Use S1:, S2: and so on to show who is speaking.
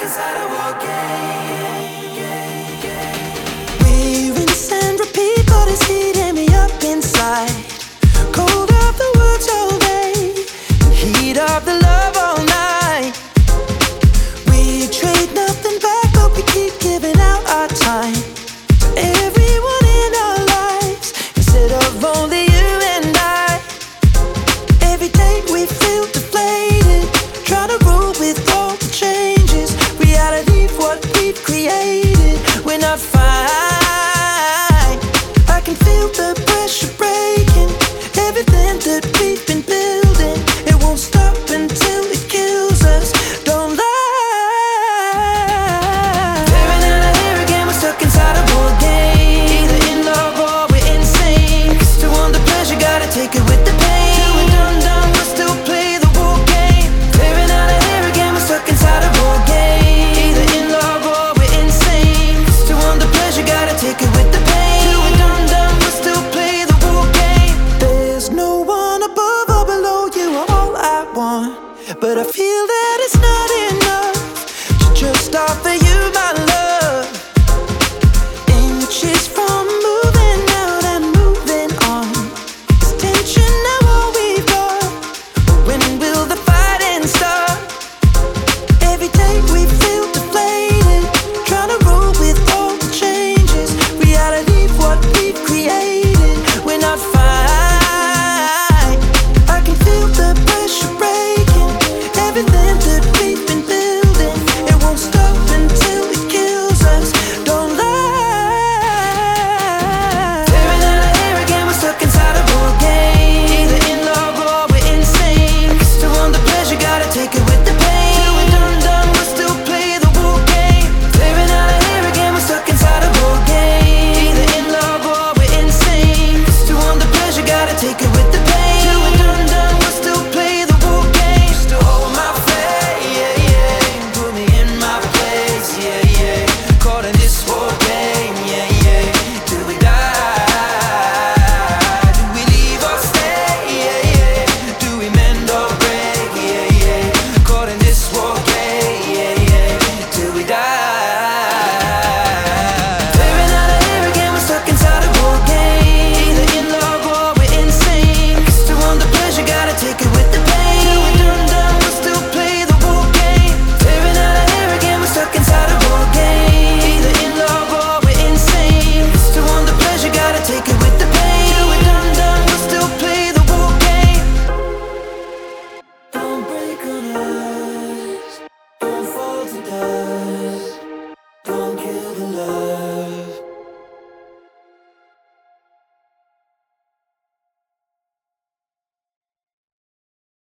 S1: inside a war game.
S2: We rinse and repeat, but it's heating me up inside. Cold of the woods all day, heat of the love all night. We trade nothing back, but we keep giving out our time to everyone in our lives instead of only you and I. Every day we feel deflated, trying to rule with all the changes. Reality, what we've created, we're not fine. I can feel the pressure breaking, everything that we've been building. It won't stop until it kills us. Don't lie. Tearing out our hair again, we're stuck inside a war game. Either in love or we're insane. Cause to want the pleasure, gotta take it with the pain. Till we're done, we'll still play the war game. Tearing out our hair again, we're stuck inside a war game. Either in love or we're insane. Cause to want the pleasure, gotta take it with the pain. Till we're done, we'll still play the war game. There's no one above or below you, all I want. But I feel that it's not enough to just offer you